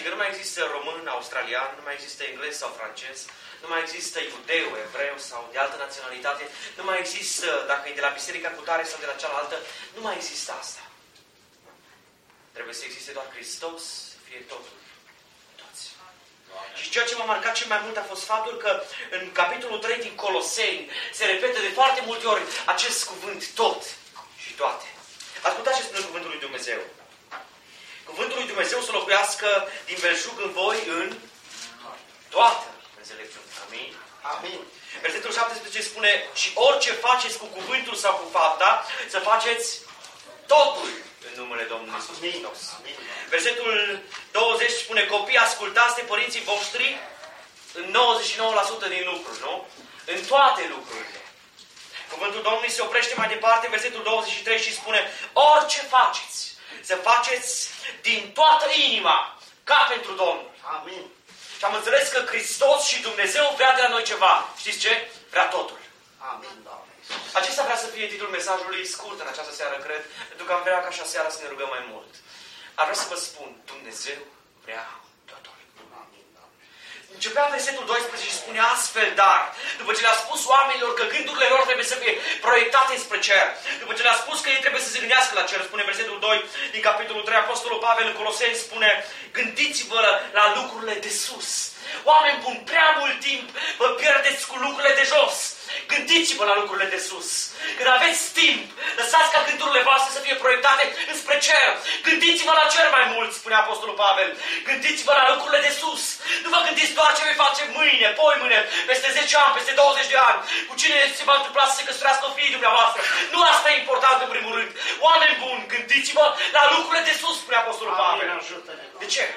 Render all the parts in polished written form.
Adică nu mai există român, australian, nu mai există englez sau francez, nu mai există iudeu, evreu sau de altă naționalitate, nu mai există, dacă e de la biserica cutare sau de la cealaltă, nu mai există asta. Trebuie să existe doar Hristos, să fie totul. Toți. Și ceea ce m-a marcat cel mai mult a fost faptul că în capitolul 3 din Coloseni se repetă de foarte multe ori acest cuvânt tot și toate. Ascultați ce spune cuvântul lui Dumnezeu. Cuvântul lui Dumnezeu să locuiască din belșug în voi în toată înțelepciunea. Amin? Amin. Versetul 17 spune: și orice faceți cu cuvântul sau cu fapta, să faceți totul în numele Domnului Iisus Hristos. Versetul 20 spune: copii, ascultați de părinții voștri în 99% din lucruri, nu? În toate lucrurile. Cuvântul Domnului se oprește mai departe, versetul 23, și spune: orice faceți, să faceți din toată inima, ca pentru Domnul. Amin. Și am înțeles că Hristos și Dumnezeu vrea de la noi ceva. Știți ce? Vrea totul. Amin, Doamne. Acesta vrea să fie titlul mesajului, scurt în această seară, cred, pentru că am vrea ca așa seara să ne rugăm mai mult. Ar vrea să vă spun, Dumnezeu vrea totul. Începea versetul 12 și spune astfel, dar, după ce le-a spus oamenilor că gândurile lor trebuie să fie proiectate spre cer, după ce le-a spus că ei trebuie să se gândească la cer, spune versetul 2 din capitolul 3, Apostolul Pavel în Coloseni spune: gândiți-vă la lucrurile de sus. Oameni buni, prea mult timp vă pierdeți cu lucrurile de jos. Gândiți-vă la lucrurile de sus. Când aveți timp, lăsați ca gândurile voastre să fie proiectate înspre cer. Gândiți-vă la cer mai mult, spune Apostolul Pavel. Gândiți-vă la lucrurile de sus. Nu vă gândiți doar ce vei face mâine, poimâine, peste 10 ani, peste 20 de ani. Cu cine se va întâmpla să se căsătorească fiii dumneavoastră. Nu asta e important în primul rând. Oameni buni, gândiți-vă la lucrurile de sus, spune Apostolul Pavel. De ce?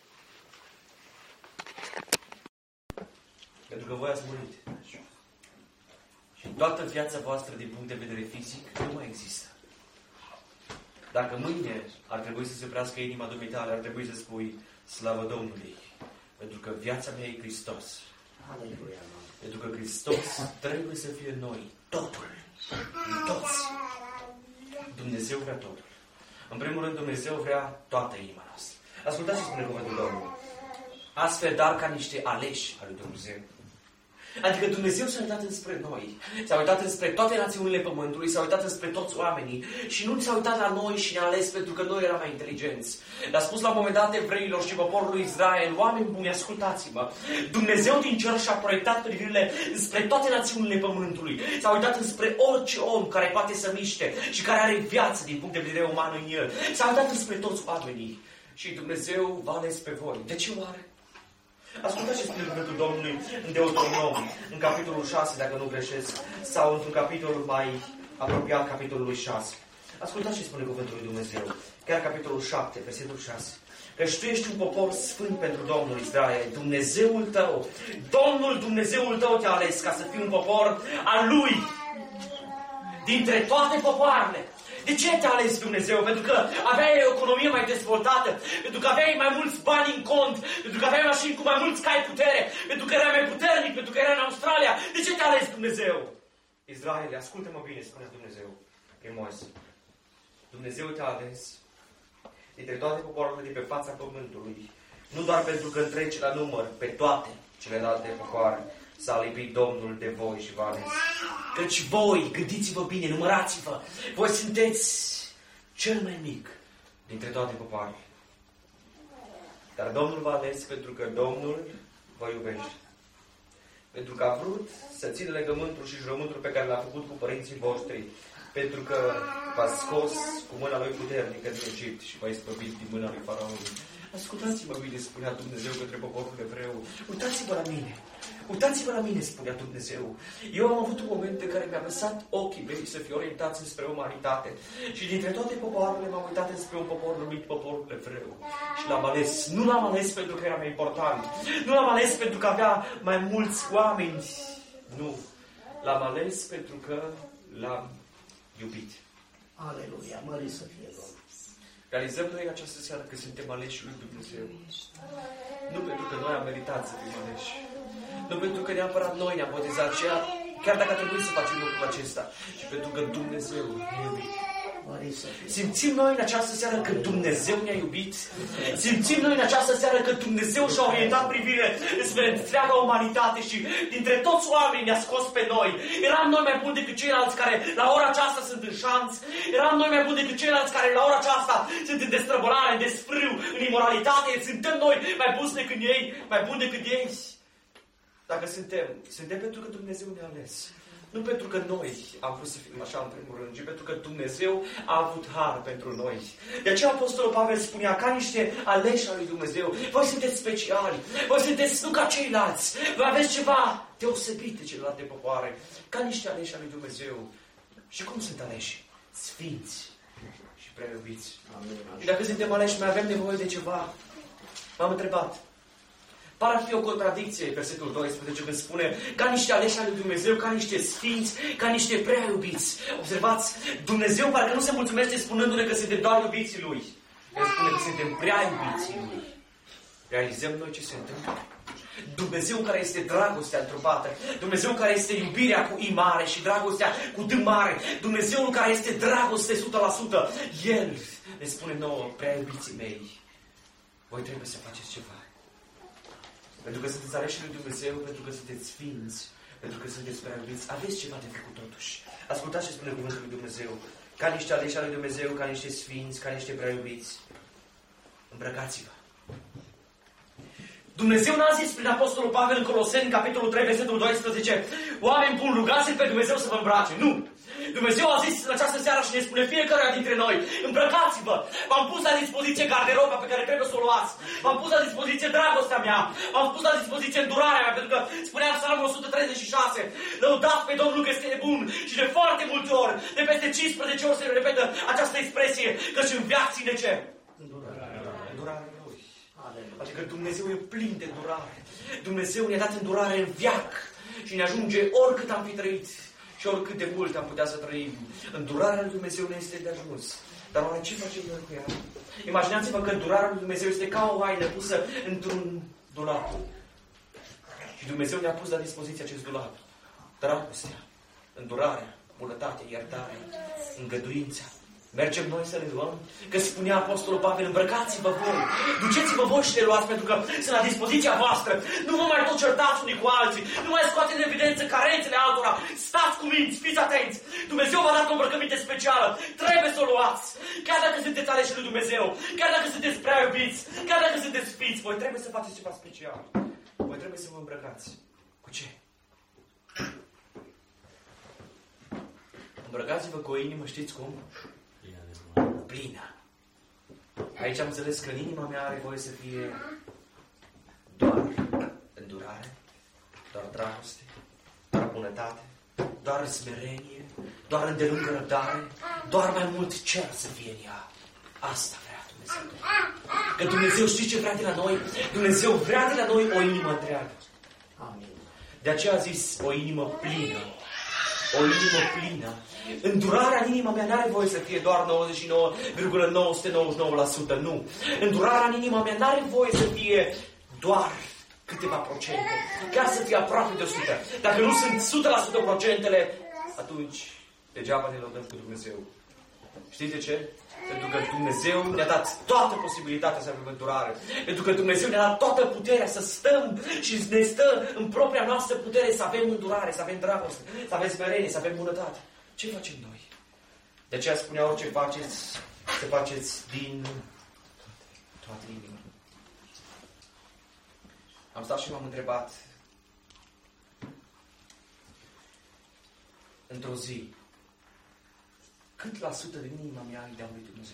Pentru că voi ați murit. Și toată viața voastră, din punct de vedere fizic, nu mai există. Dacă mâine ar trebui să se oprească inima dumitale, ar trebui să spui: slavă Domnului, pentru că viața mea e Hristos. Aleluia. Pentru că Hristos trebuie să fie noi. Totul. Toți. Dumnezeu vrea totul. În primul rând, Dumnezeu vrea toată inima noastră. Ascultați ce spune cuvântul Domnului. Astfel, dar ca niște aleși al lui Dumnezeu. Adică Dumnezeu s-a uitat înspre noi. S-a uitat înspre toate națiunile pământului, s-a uitat înspre toți oamenii și nu s-a uitat la noi și ne-a ales pentru că noi eram mai inteligenți. Le-a spus la un moment dat evreilor și poporului Israel: oameni buni, ascultați-mă. Dumnezeu din cer și-a proiectat privirile înspre toate națiunile pământului. S-a uitat înspre orice om care poate să miște și care are viață din punct de vedere uman în el. S-a uitat înspre toți oamenii și Dumnezeu v-a ales pe voi. De ce oare? Ascultați ce spune cuvântul Domnului în Deuteronom, în capitolul 6, dacă nu greșesc, sau într-un capitol mai apropiat, capitolului 6. Ascultați ce spune cuvântul lui Dumnezeu, chiar capitolul 7, versetul 6. Căci tu ești un popor sfânt pentru Domnul Israel, Dumnezeul tău. Domnul Dumnezeul tău te-a ales ca să fii un popor al Lui, dintre toate popoarele. De ce te-a ales Dumnezeu? Pentru că aveai o economie mai dezvoltată, pentru că aveai mai mulți bani în cont, pentru că aveai mașini cu mai mulți cai putere, pentru că erai mai puternic, pentru că erai în Australia. De ce te-a ales Dumnezeu? Israel, ascultă-mă bine, spune Dumnezeu prin Moise. Dumnezeu te-a ales dintre toate popoarele de pe fața pământului, nu doar pentru că întrece la număr pe toate celelalte popoare. S-a lipit Domnul de voi și v-a ales. Căci voi, gândiți-vă bine, numărați-vă, voi sunteți cel mai mic dintre toate popoarele. Dar Domnul v-a ales pentru că Domnul vă iubește. Pentru că a vrut să țină legământul și jurământul pe care l-a făcut cu părinții voștri. Pentru că v-a scos cu mâna lui puternică din Egipt și v-a izbăvit din mâna lui Faraon. Ascultați-mă bine, spunea Dumnezeu către poporul evreu. Uitați-vă la mine. Uitați-vă la mine, spunea Dumnezeu. Eu am avut un moment în care mi-am lăsat ochii mei să fie orientați înspre umanitate. Și dintre toate popoarele m-am uitat înspre un popor numit poporul evreu. Și l-am ales. Nu l-am ales pentru că era mai important. Nu l-am ales pentru că avea mai mulți oameni. Nu. L-am ales pentru că l-am iubit. Aleluia, mărit să fie Domnul. Realizăm noi această seară că suntem aleși lui Dumnezeu. Nu pentru că noi am meritat să fim aleși. Nu pentru că neapărat noi ne-am botezat, chiar dacă trebuie să facem lucrul acesta. Și pentru că Dumnezeu ne iubit. Simțim noi în această seară că Dumnezeu ne-a iubit. Simțim noi în această seară că Dumnezeu și-a orientat privirile spre întreaga umanitate și dintre toți oamenii ne-a scos pe noi. Eram noi mai buni decât ceilalți care la ora aceasta sunt în șanț. Eram noi mai buni decât ceilalți care la ora aceasta sunt în destrăbălare, în desfrâu, în imoralitate. Suntem noi mai buni decât ei, mai buni decât ei. Dacă suntem pentru că Dumnezeu ne-a ales. Nu pentru că noi am vrut să fim așa în primul rând, ci pentru că Dumnezeu a avut har pentru noi. De aceea Apostolul Pavel spunea, ca niște aleși al lui Dumnezeu, voi sunteți speciali, voi sunteți nu ca ceilalți, voi aveți ceva deosebit de celelalte popoare, ca niște aleși al lui Dumnezeu. Și cum sunt aleși? Sfinți și prea iubiți. Și dacă suntem aleși, mai avem nevoie de ceva. M-am întrebat. Pare a fi o contradicție, versetul 12, când spune ca niște aleși al lui Dumnezeu, ca niște sfinți, ca niște prea iubiți. Observați, Dumnezeu parcă nu se mulțumește spunându-ne că suntem doar iubiții Lui. El spune că suntem prea iubiții Lui. Realizăm noi ce se întâmplă? Dumnezeu care este dragostea întrupată, Dumnezeu care este iubirea cu I mare și dragostea cu D mare, Dumnezeul care este dragoste 100%, El ne spune nouă, prea iubiții mei, voi trebuie să faceți ceva. Pentru că sunteți aleși lui Dumnezeu, pentru că sunteți sfinți, pentru că sunteți prea iubiți, aveți ceva de făcut totuși. Ascultați ce spune cuvântul lui Dumnezeu. Ca niște aleși al lui Dumnezeu, ca niște sfinți, ca niște prea iubiți. Îmbrăcați-vă. Dumnezeu n-a zis prin Apostolul Pavel în Coloseni, capitolul 3, versetul 12, oameni buni, rugați pe Dumnezeu să vă îmbrace. Nu! Dumnezeu a zis în această seară și ne spune fiecare dintre noi, îmbrăcați-vă! V-am pus la dispoziție garderoba pe care trebuie să o luați. V-am pus la dispoziție dragostea mea. V-am pus la dispoziție îndurarea mea, pentru că spunea Psalmul 136, lăudați pe Domnul că este bun. Și de foarte multe ori, de peste 15 ori se repetă această expresie, că și în viață ține ce? Îndurarea Lui. Adică Dumnezeu e plin de îndurare. Dumnezeu ne-a dat îndurare în veac și ne ajunge oricât am fi trăit. Și oricât de mult am putea să trăim. Îndurarea lui Dumnezeu ne este de ajuns. Dar oare ce facem noi cu ea? Imaginați-vă că îndurarea lui Dumnezeu este ca o haină pusă într-un dulap. Și Dumnezeu ne-a pus la dispoziție acest dulap. Dragostea, îndurarea, bunătatea, iertarea, îngăduința. Mergem noi să le luăm? Că spunea Apostolul Pavel, îmbrăcați-vă voi, duceți-vă voi și le luați, pentru că sunt la dispoziția voastră. Nu vă mai tot certați unii cu alții, nu mai scoateți în evidență carențele altora. Stați cu minți, fiți atenți. Dumnezeu v-a dat o îmbrăcăminte specială, trebuie să o luați. Chiar dacă sunteți aleși lui Dumnezeu, chiar dacă sunteți prea iubiți, chiar dacă sunteți sfinți, voi trebuie să faceți ceva special. Voi trebuie să vă îmbrăcați. Cu ce? Îmbrăcați-vă cu o inimă, știți cum? Plină. Aici am înțeles că în inima mea are voie să fie doar îndurare, doar dragoste, doar bunătate, doar smerenie, doar îndelungă răbdare, doar mai mult cer să fie în ea. Asta vrea Dumnezeu. Că Dumnezeu știe ce vrea de la noi? Dumnezeu vrea de la noi o inimă întreagă. Amin. De aceea a zis o inimă plină. O inimă plină. Îndurarea în inima mea n-are voie să fie doar 99,999%. Nu. Îndurarea în inima mea n-are voie să fie doar câteva procente. Chiar să fie aproape de 100. Dacă nu sunt 100% procentele, atunci degeaba ne lăudăm cu Dumnezeu. Știți de ce? Pentru că Dumnezeu ne-a dat toată posibilitatea să avem îndurare. Pentru că Dumnezeu ne-a dat toată puterea să stăm și ne stă în propria noastră putere să avem îndurare, să avem dragoste, să avem smerenie, să avem bunătate. Ce facem noi? De aceea spunea orice faceți, să faceți din toată inima. Am stat și m-am întrebat într-o zi, cât la sută din inima mea îi dau lui Dumnezeu?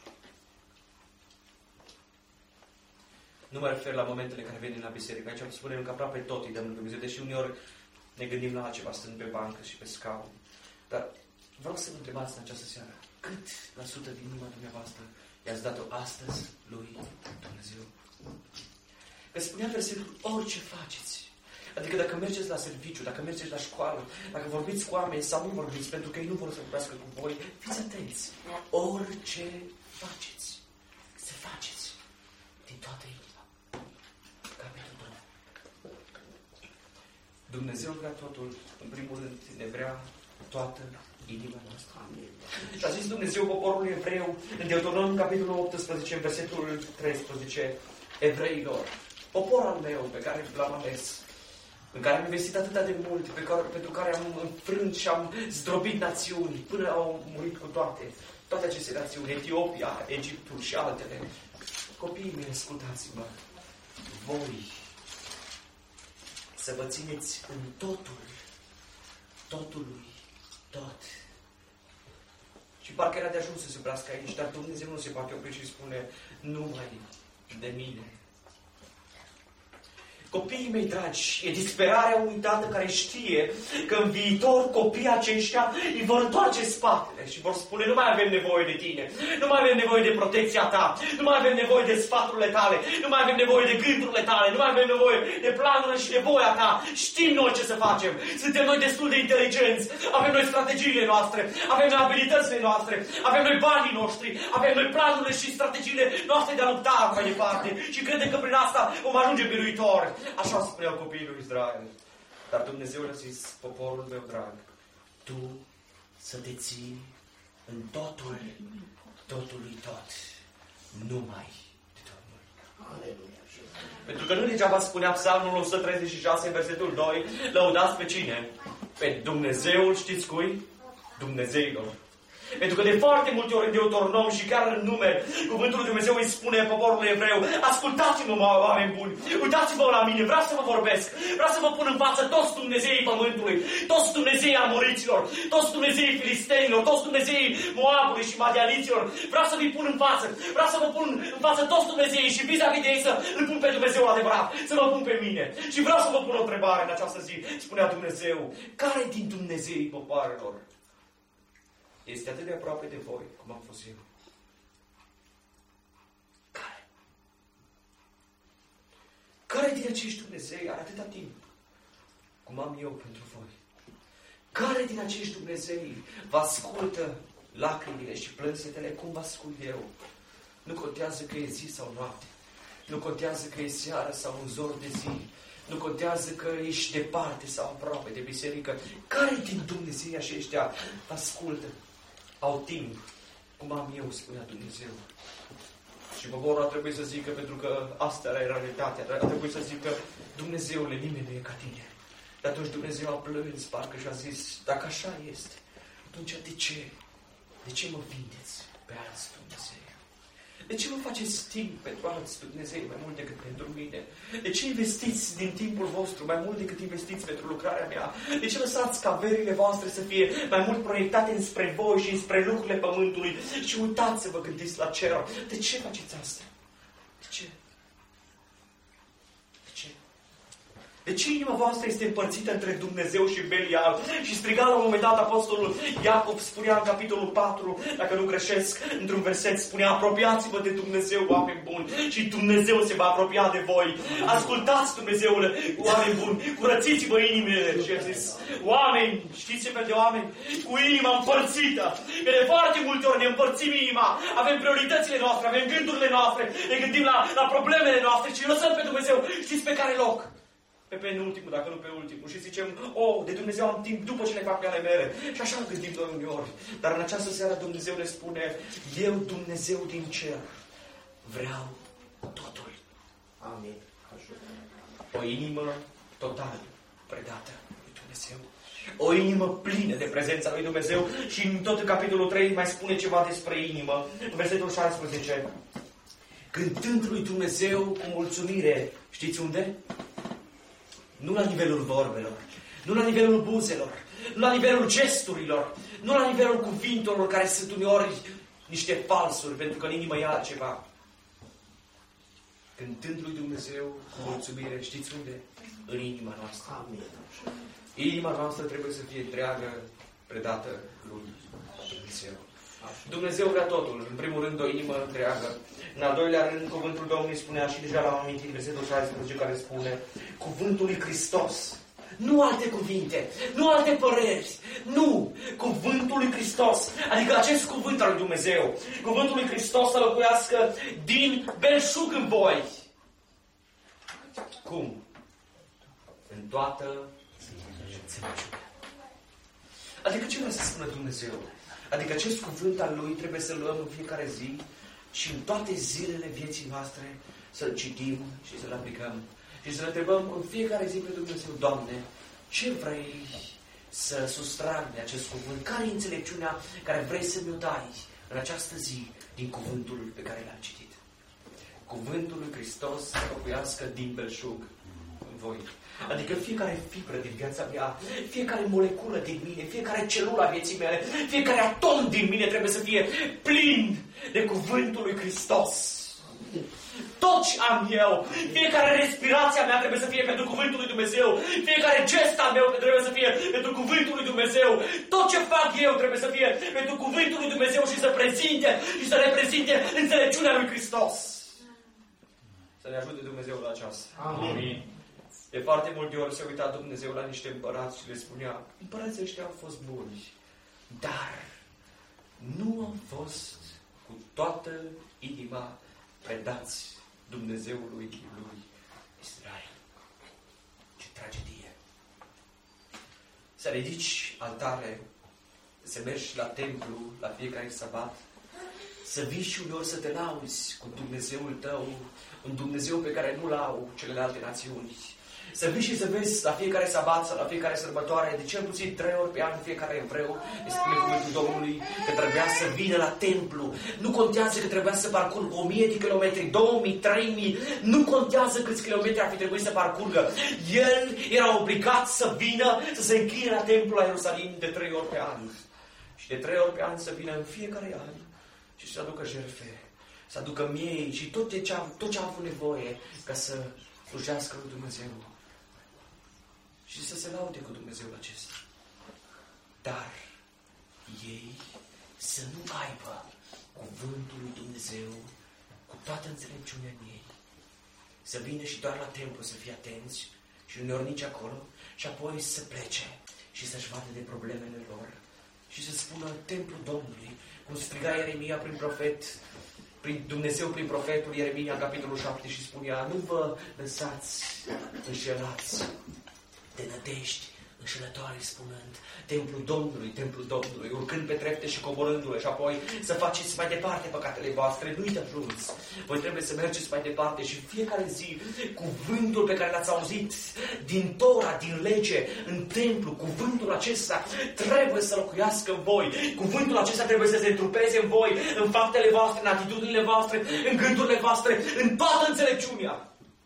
Nu mă refer la momentele care venim la biserică. Aici spunem că aproape tot îi dăm lui Dumnezeu, deși uneori ne gândim la altceva, stând pe bancă și pe scaun. Dar vreau să vă întrebați în această seară, cât la sută din inima dumneavoastră i-ați dat-o astăzi lui Dumnezeu? Că spunea versetul, orice faceți. Adică dacă mergeți la serviciu, dacă mergeți la școală, dacă vorbiți cu oameni sau nu vorbiți, pentru că ei nu vor să vorbească cu voi, fiți atenți. Orice faceți, să faceți din toată inima. Ca pentru Domnul. Dumnezeu vrea totul, în primul rând, ne vrea toată inima noastră. Și a zis Dumnezeu poporului evreu în Deuteronom, capitolul 18, în versetul 13, evreilor, popor al meu pe care l-am ales, în care am investit atât de mult, pentru care am înfrânt și am zdrobit națiuni, până au murit cu toate aceste națiuni, Etiopia, Egiptul și altele. Copiii mei, ascultați-mă, voi să vă țineți în totului, tot. Și parcă era de ajuns să se oprească aici, dar Dumnezeu nu se poate opri și spune, numai de mine. Copiii mei dragi, e disperarea unui tată care știe că în viitor copiii aceștia îi vor întoarce spatele și vor spune, nu mai avem nevoie de tine, nu mai avem nevoie de protecția ta, nu mai avem nevoie de sfaturile tale, nu mai avem nevoie de gândurile tale, nu mai avem nevoie de planurile și de voia ta. Știm noi ce să facem, suntem noi destul de inteligenți, avem noi strategiile noastre, avem noi abilitățile noastre, avem noi banii noștri, avem noi planurile și strategiile noastre de a lupta mai departe și credem că prin asta vom ajunge biruitori. Așa spuneau copiii lui Israel. Dar Dumnezeu le-a zis, poporul meu drag, tu să te ții în totului tot, numai de Domnul. Aleluia. Pentru că nu degeaba spunea Psalmul 136, versetul 2, lăudați pe cine? Pe Dumnezeul, știți cui? Dumnezeilor. Pentru că de foarte multe ori în Deuteronom și chiar în numeri, cuvântul lui Dumnezeu îi spune poporului evreu, ascultați-mă, oameni buni, uitați-vă la mine, vreau să vă vorbesc, vreau să vă pun în față toți Dumnezeii pământului, toți Dumnezeii amoriților, toți Dumnezeii filistenilor, toți Dumnezeii Moabului și Madianiților, vreau să vi pun în față, vreau să vă pun în față toți Dumnezeii și vis-a-vis de ei să îl pun pe Dumnezeu adevărat, să mă pun pe mine. Și vreau să vă pun o întrebare în această zi, spunea Dumnezeu, care din Dumnezeii popoarelor este atât de aproape de voi, cum am fost eu? Care? Care din acești Dumnezei are atâta timp, cum am eu pentru voi? Care din acești Dumnezei vă ascultă lacrimile și plânsetele, cum vă ascult eu? Nu contează că e zi sau noapte. Nu contează că e seară sau un zor de zi. Nu contează că ești departe sau aproape de biserică. Care din Dumnezei aceștia vă ascultă? Au timp, cum am eu, spunea Dumnezeu. Și poporul a trebuit să zică, pentru că asta era realitatea, a trebuit să zică, Dumnezeule, nimeni nu e ca tine. Dar atunci Dumnezeu a plâns, parcă și a zis, dacă așa este, atunci de ce? De ce mă vindeți pe alți Dumnezei? De ce nu faceți timp pentru alți Dumnezei mai mult decât pentru mine? De ce investiți din timpul vostru mai mult decât investiți pentru lucrarea mea? De ce lăsați ca averile voastre să fie mai mult proiectate înspre voi și înspre lucrurile pământului? Și uitați să vă gândiți la cer. De ce faceți asta? De ce? De ce? De ce inima voastră este împărțită între Dumnezeu și Belial? Și striga la un moment dat apostolul Iacov, spunea în capitolul 4, dacă nu greșesc, într-un verset spunea, apropiați-vă de Dumnezeu, oameni buni, și Dumnezeu se va apropia de voi. Ascultați Dumnezeule, oameni buni, curățiți-vă inimile. Și a zis, oameni, știți ce fel de oameni? Cu inima împărțită. Că de foarte multe ori ne împărțim inima, avem prioritățile noastre, avem gândurile noastre, ne gândim la problemele noastre și lăsăm pe Dumnezeu. Știți pe care loc? Pe penultimul, dacă nu pe ultimul. Și zicem, de Dumnezeu am timp după ce le fac pe ale mele. Și așa îl gândim noi uneori. Dar în această seară Dumnezeu ne spune, eu, Dumnezeu din cer, vreau totul. Amin. O inimă total predată lui Dumnezeu. O inimă plină de prezența lui Dumnezeu. Și în tot capitolul 3 mai spune ceva despre inimă. În versetul 16. Cântând lui Dumnezeu cu mulțumire. Știți unde? Nu la nivelul vorbelor, nu la nivelul buzelor, nu la nivelul gesturilor, nu la nivelul cuvintelor care sunt uneori niște falsuri, pentru că în inimă e altceva. Cântând lui Dumnezeu cu mulțumire, știți unde? În inima noastră. Inima noastră trebuie să fie întreagă, predată lui Dumnezeu. Dumnezeu vrea totul. În primul rând, o inimă întreagă. În al doilea rând, cuvântul Domnului spunea, și deja l-am amintit, versetul 16, care spune, cuvântul lui Hristos. Nu alte cuvinte, nu alte păreri, nu! Cuvântul lui Hristos. Adică acest cuvânt al lui Dumnezeu. Cuvântul lui Hristos să locuiască din belșug în voi. Cum? În toată înțelepciunea. Adică ce vrea să spună Dumnezeu? Adică acest cuvânt al Lui trebuie să-l luăm în fiecare zi și în toate zilele vieții noastre să-l citim și să-l aplicăm. Și să-l întrebăm în fiecare zi pe Dumnezeu, Doamne, ce vrei să sustrag de acest cuvânt? Care e înțelepciunea care vrei să mi-o dai în această zi din cuvântul pe care l-am citit? Cuvântul lui Hristos să locuiască din belșug în voi. Adică fiecare fibră din viața mea, fiecare moleculă din mine, fiecare celulă a vieții mele, fiecare atom din mine trebuie să fie plin de cuvântul lui Hristos. Tot ce am eu, fiecare respirație a mea trebuie să fie pentru cuvântul lui Dumnezeu, fiecare gest al meu trebuie să fie pentru cuvântul lui Dumnezeu, tot ce fac eu trebuie să fie pentru cuvântul lui Dumnezeu și să prezinte și să reprezinte înțelepciunea lui Hristos. Să ne ajute Dumnezeu la aceasta. Amin. De foarte multe ori se uita Dumnezeu la niște împărați și le spunea, împărații ăștia au fost buni, dar nu au fost cu toată inima predați Dumnezeului lui Israel. Ce tragedie! Să ridici altare, să mergi la templu la fiecare sabat, să vii și uneori să te lauzi cu Dumnezeul tău, un Dumnezeu pe care nu-l au celelalte națiuni. Să vii și să vezi la fiecare sabat sau la fiecare sărbătoare, de cel puțin 3 ori pe an fiecare evreu, îi spune cuvântul Domnului că trebuia să vină la templu. Nu contează că trebuia să parcurgă 1000 de kilometri, 2000, 3000, nu contează câți kilometri ar fi trebuit să parcurgă. El era obligat să vină, să se închine la templu la Ierusalim de 3 ori pe an. Și de 3 ori pe an să vină în fiecare an și să aducă jertfe, să aducă miei și tot ce a avut nevoie ca să slujească lui Dumnezeu. Și să se laude cu Dumnezeul acesta. Dar ei să nu aibă cuvântul lui Dumnezeu cu toată înțelepciunea în ei. Să vină și doar la templu să fie atenți și uneori nici acolo și apoi să plece și să-și vadă de problemele lor și să spună templul Domnului, cum striga Ieremia prin profet, prin Dumnezeu prin profetul Ieremia, capitolul 7 și spunea, nu vă lăsați înșelați de nădejdi înșelătoare, spunând, templul Domnului, urcând pe trepte și coborându-le și apoi să faceți mai departe păcatele voastre, nu-i de ajuns. Voi trebuie să mergeți mai departe și fiecare zi cuvântul pe care l-ați auzit din Tora, din lege, în templu, cuvântul acesta trebuie să locuiască în voi. Cuvântul acesta trebuie să se întrupeze în voi, în faptele voastre, în atitudinile voastre, în gândurile voastre, în toată înțelepciunea.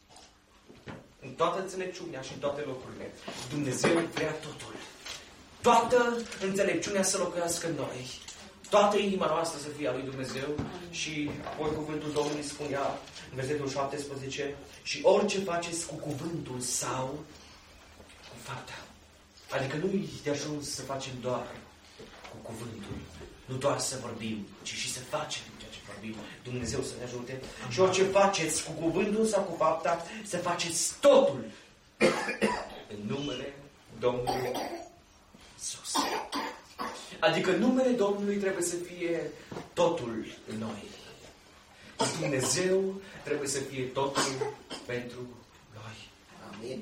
În toată înțelepciunea și în toate locurile. Dumnezeu vrea totul. Toată înțelepciunea să locuiască în noi. Toată inima noastră să fie a lui Dumnezeu. Și apoi cuvântul Domnului spunea în versetul 17, și orice faceți cu cuvântul sau cu fapta. Adică nu-i de ajuns să facem doar cu cuvântul. Nu doar să vorbim, ci și să facem ceea ce vorbim. Dumnezeu să ne ajute. Și orice faceți cu cuvântul sau cu fapta, să faceți totul în numele Domnului Iisus. Adică numele Domnului trebuie să fie totul în noi. Dumnezeu trebuie să fie totul pentru noi. Amin.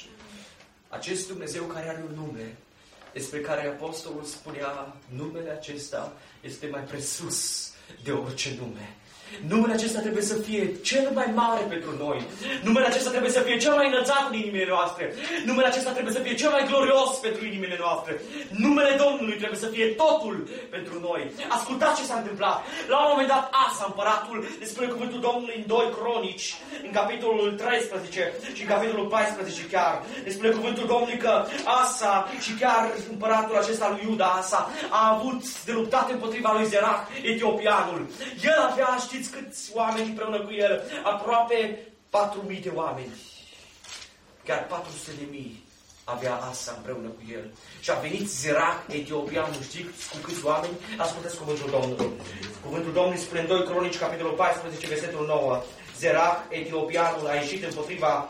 Acest Dumnezeu care are un nume, despre care apostolul spunea, numele acesta este mai presus de orice nume. Numele acesta trebuie să fie cel mai mare pentru noi. Numele acesta trebuie să fie cel mai înălțat în inimile noastre. Numele acesta trebuie să fie cel mai glorios pentru inimile noastre. Numele Domnului trebuie să fie totul pentru noi. Ascultați ce s-a întâmplat. La un moment dat Asa, împăratul, despre cuvântul Domnului în 2 Cronici, în capitolul 13 și în capitolul 14 chiar, despre cuvântul Domnului că Asa și chiar împăratul acesta lui Iuda, Asa, a avut de luptat împotriva lui Zerah, etiopianul. El avea, știți câți oameni împreună cu el? Aproape 4.000 de oameni. Chiar 400.000 avea Asa împreună cu el. Și a venit Zerah, etiopianul, știți cu câți oameni? Ascultați cuvântul Domnului. Cuvântul Domnului spune în 2 Cronici, capitolul 14, versetul 9. Zerah, etiopianul, a ieșit împotriva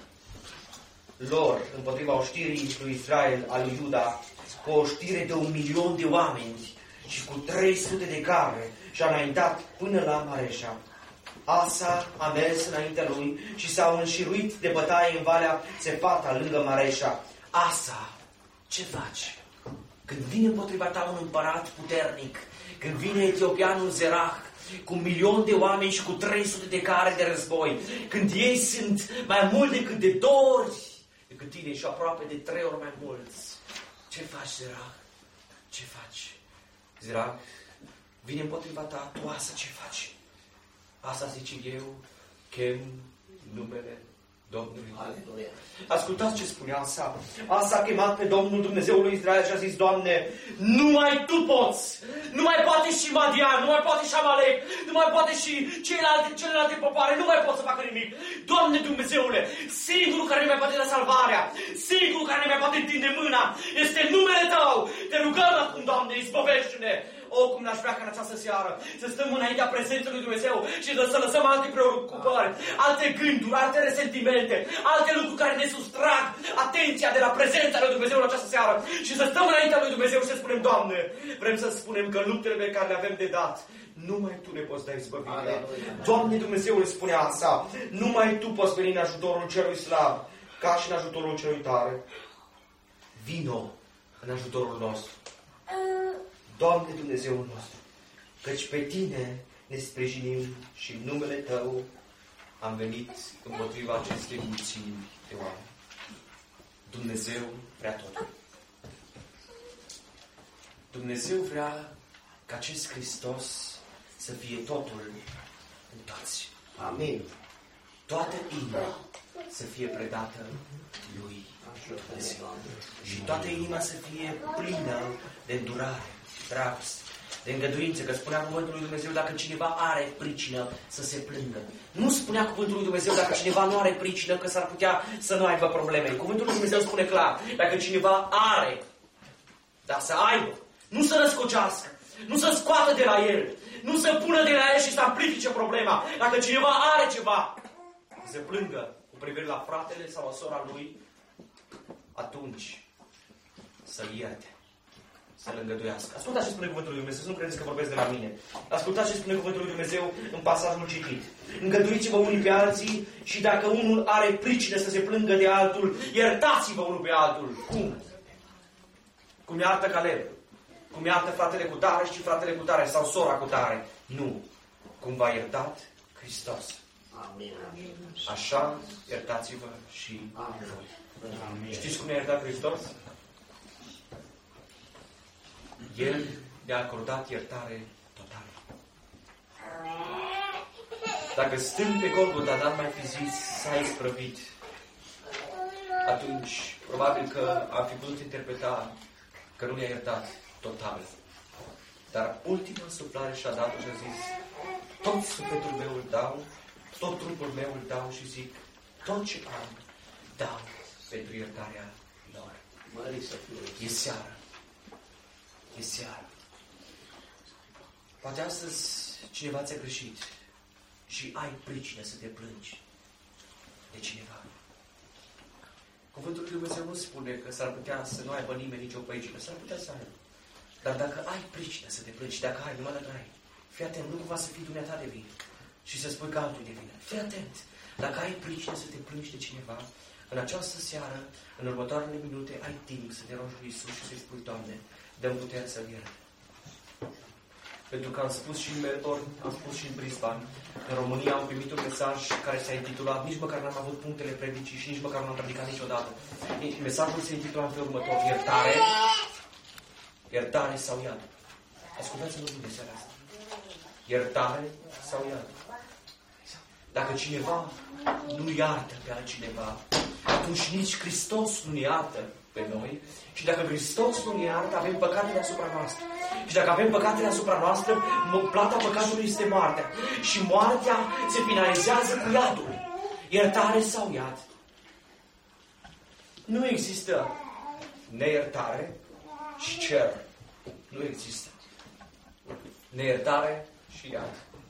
lor, împotriva oștirii lui Israel, a lui Iuda, cu o oștire de 1.000.000 de oameni și cu 300 de care și a înaintat până la Mareșa. Asa a mers înaintea lui și s-au înșiruit de bătaie în Valea Țefata, lângă Mareșa. Asa, ce faci? Când vine împotriva ta un împărat puternic, când vine etiopianul Zerah, cu 1.000.000 de oameni și cu 300 de care de război, când ei sunt mai mult decât de 2 ori decât tine și aproape de 3 ori mai mulți, ce faci, Zerah? Ce faci? Zerah, vine împotriva ta, tu asta ce faci? Asta zice eu, chem numele Domnului. Aleluia. Ascultați ce spunea Asa. Asa a chemat pe Domnul Dumnezeul lui Israel și a zis, Doamne, numai Tu poți. Nu mai poate și Madian, nu mai poate și Amalek, nu mai poate și celelalte popoare, nu mai pot să facă nimic. Doamne Dumnezeule, singurul care ne mai poate da salvarea, singurul care ne mai poate întinde mâna, este numele Tău. Te rugăm acum, Doamne, izbăvește-ne. O, cum n-aș vrea ca în această seară să stăm înaintea prezenței lui Dumnezeu și să lăsăm alte preocupări, alte gânduri, alte resentimente, alte lucruri care ne sustrag atenția de la prezența lui Dumnezeu în această seară și să stăm înaintea lui Dumnezeu și să spunem, Doamne, vrem să spunem că luptele pe care le avem de dat, numai Tu ne poți da izbăvirea. Doamne Dumnezeu le spunea Asa, numai Tu poți veni în ajutorul celui slab, ca și în ajutorul celui tare. Vino în ajutorul nostru. Doamne Dumnezeul nostru, căci pe Tine ne sprijinim și în numele Tău am venit împotriva acestei mulțimi de oameni. Dumnezeu vrea totul. Dumnezeu vrea ca acest Hristos să fie totul în toți. Amin. Toată inima să fie predată Lui Dumnezeu. Și toată inima să fie plină de îndurare, dragoste, de îngăduință, că spunea cuvântul lui Dumnezeu, dacă cineva are pricină să se plângă. Nu spunea cuvântul lui Dumnezeu, dacă cineva nu are pricină, că s-ar putea să nu aibă probleme. Cuvântul lui Dumnezeu spune clar, dacă cineva are, dar să aibă, nu să răscocească, nu să scoată de la el, nu să pună de la el și să amplifice problema. Dacă cineva are ceva, să se plângă cu privire la fratele sau la sora lui, atunci să-l ierte, să-l îngăduiască. Ascultați ce spune cuvântul lui Dumnezeu, să nu credeți că vorbesc de la mine. Ascultați ce spune cuvântul lui Dumnezeu în pasajul citit. Îngăduiți-vă unii pe alții și dacă unul are pricină să se plângă de altul, iertați-vă unul pe altul. Cum? Cum iartă Caleb. Cum iartă fratele cu tare și fratele cu tare sau sora cu tare. Nu. Cum v-a iertat Hristos. Amin. Așa iertați-vă și voi. Amin. Știți cum ne-a iertat Hristos? El ne-a acordat iertare totală. Dacă stând pe Golgota, dar mai fi zis, s-a isprăvit, atunci probabil că am fi putut interpreta că nu ne-a iertat total. Dar ultima suflare și-a dat-o și a zis, tot sufletul meu îl dau, tot trupul meu îl dau și zic, tot ce am, dau pentru iertarea lor. E seară. E seară. Poate astăzi cineva ți-a greșit și ai pricină să te plângi de cineva. Cuvântul lui Dumnezeu nu spune că s-ar putea să nu aibă nimeni nicio pricină. S-ar putea să aibă. Dar dacă ai pricină să te plângi, dacă ai, numai dacă ai, fii atent, nu cumva să fii dumneata de vină și să spui că altul de vină. Fii atent. Dacă ai pricină să te plângi de cineva, în această seară, în următoarele minute, ai timp să te rogi lui Iisus și să-i spui, Doamne, dă-mi putere să-l iert. Pentru că am spus și în Melbourne, am spus și în Brisbane, în România am primit un mesaj care s-a intitulat, nici măcar n-am avut punctele predicii și nici măcar nu am predicat niciodată. Mesajul se intitula în felul următor, iertare sau iad. Ascultați-mă bine seara asta. Iertare sau iad. Dacă cineva nu iartă pe altcineva, atunci nici Hristos nu ne iartă pe noi. Și dacă Hristos nu ne iartă, avem păcatele asupra noastră. Și dacă avem păcatele asupra noastră, plata păcatului este moartea. Și moartea se finalizează cu iadul. Iertare sau iad. Nu există neiertare și cer. Nu există. Neiertare și iad.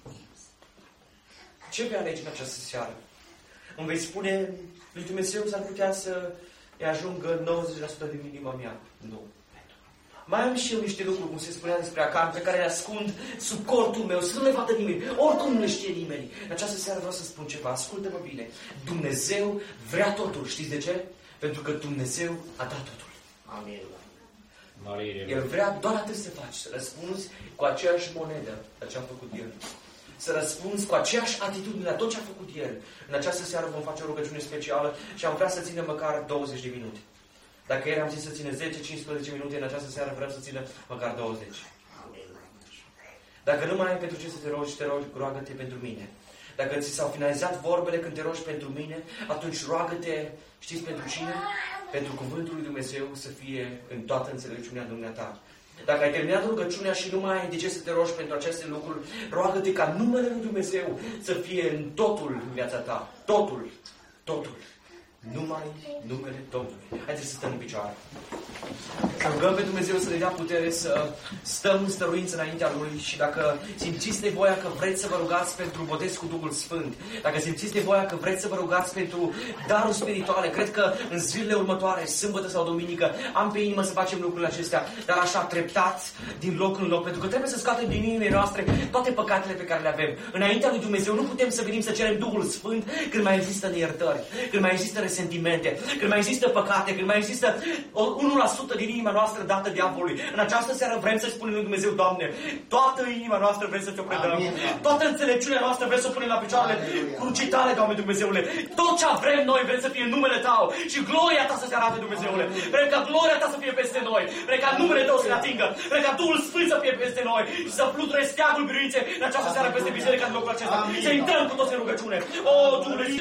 Ce vei alege în această seară? Îmi vei spune, lui Dumnezeu s-ar putea să îi ajungă 90% din inima mea. Nu. Mai am și eu niște lucruri, cum se spunea despre Acan, pe care le ascund sub cortul meu, să nu le vadă nimeni. Oricum nu le știe nimeni. În această seară vreau să spun ceva. Ascultă-mă bine. Dumnezeu vrea totul. Știți de ce? Pentru că Dumnezeu a dat totul. Amin. El vrea doar atât să faci, să răspunzi cu aceeași monedă la ce a făcut El. Să răspunzi cu aceeași atitudine la tot ce a făcut El. În această seară vom face o rugăciune specială și am vrea să ținem măcar 20 de minute. Dacă ieri am zis să țină 10-15 minute, în această seară vrem să țină măcar 20. Dacă nu mai ai pentru ce să te rogi, roagă-te pentru mine. Dacă ți s-au finalizat vorbele când te rogi pentru mine, atunci roagă-te, știți pentru cine? Pentru cuvântul lui Dumnezeu să fie în toată înțelepciunea dumneata. Dacă ai terminat rugăciunea și nu mai ai de ce să te rogi pentru aceste lucruri, roagă-te ca numele lui Dumnezeu să fie în totul în viața ta. Totul. Totul. Numai numele Domnului. Haideți să stăm în picioare. Să rugăm pe Dumnezeu să ne dea putere să stăm în stăruință înaintea Lui și dacă simțiți nevoia că vreți să vă rugați pentru botez cu Duhul Sfânt, dacă simțiți nevoia că vreți să vă rugați pentru daruri spirituale, cred că în zilele următoare, sâmbătă sau duminică, am pe inimă să facem lucrurile acestea, dar așa treptat, din loc în loc, pentru că trebuie să scoatem din inimile noastre toate păcatele pe care le avem. Înaintea lui Dumnezeu nu putem să venim să cerem Duhul Sfânt când mai există neiertări, când mai există resentimente, când mai există păcate, când mai există 1% din inima noastră dată diavolului. În această seară vrem să spunem lui Dumnezeu, Doamne, toată inima noastră vrem să Ți-o predăm. Toată înțelepciunea noastră vrem să o punem la picioarele crucii Tale, Doamne Dumnezeule. Tot ce vrem noi vrem să fie numele Tău și gloria Ta să se arate, Dumnezeule. Vrem ca gloria Ta să fie peste noi. Vrem ca numele Tău să ne atingă. Vrem ca Duhul Sfânt să fie peste noi și să fluture steagul biruinței în această seară peste biserica din locul acesta. Să intrăm cu toți în rugăciune. O, Dumnezeu!